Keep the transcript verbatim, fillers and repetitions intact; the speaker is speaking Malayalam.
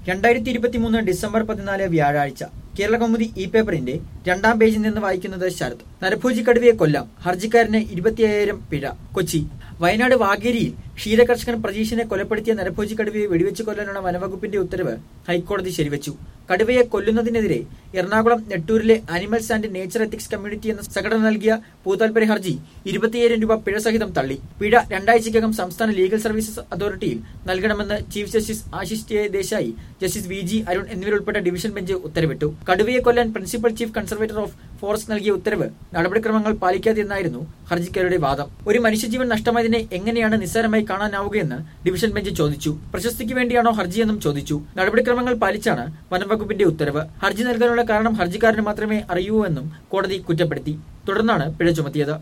രണ്ടായിരത്തി ഇരുപത്തിമൂന്ന് ഡിസംബർ പതിനാല് വ്യാഴാഴ്ച കേരളകൗമുദി ഇ പേപ്പറിന്റെ രണ്ടാം പേജിൽ നിന്ന് വായിക്കുന്നത് ശരത്. നരഭോജി കടുവയെ കൊല്ലാം, ഹർജിക്കാരന് ഇരുപത്തിയ്യായിരം പിഴ. കൊച്ചി. വയനാട് വാഗേരിയിൽ ക്ഷീരകർഷകൻ പ്രജീഷിനെ കൊലപ്പെടുത്തിയ നരഭോജി കടുവയെ വെടിവെച്ച് കൊല്ലാനുള്ള വനവകുപ്പിന്റെ ഉത്തരവ് ഹൈക്കോടതി ശരിവച്ചു. കടുവയെ കൊല്ലുന്നതിനെതിരെ എറണാകുളം നെട്ടൂരിലെ animals and nature ethics community എന്ന സംഘടന നൽകിയ പൊതുതാൽപര്യ ഹർജി ഇരുപത്തിയ്യായിരം രൂപ പിഴ സഹിതം തള്ളി. പിഴ രണ്ടാഴ്ചയ്ക്കകം സംസ്ഥാന ലീഗൽ സർവീസസ് അതോറിറ്റിയിൽ നൽകണമെന്ന് chief justice Ashish T Desai, justice V G Arun എന്നിവരുൾപ്പെട്ട ഡിവിഷൻ ബെഞ്ച് ഉത്തരവിട്ടു. കടുവയെ കൊല്ലാൻ principal chief conservator of forest നൽകിയ ഉത്തരവ് നടപടിക്രമങ്ങൾ പാലിക്കാതെയെന്നായിരുന്നു ഹർജിക്കാരുടെ വാദം. ഒരു മനുഷ്യജീവൻ നഷ്ടമായതിനെ എങ്ങനെയാണ് നിസ്സാരമായി കാണാനാവുകയെന്ന് ഡിവിഷൻ ബെഞ്ച് ചോദിച്ചു. പ്രശസ്തിക്ക് വേണ്ടിയാണോ ഹർജിയെന്നും ചോദിച്ചു. നടപടിക്രമങ്ങൾ പാലിച്ചാണ് വനംവകുപ്പിന്റെ ഉത്തരവ്. ഹർജി നൽകാനുള്ള കാരണം ഹർജിക്കാരന് മാത്രമേ അറിയൂ എന്നും കോടതി കുറ്റപ്പെടുത്തി. തുടർന്നാണ് പിഴ ചുമത്തിയത്.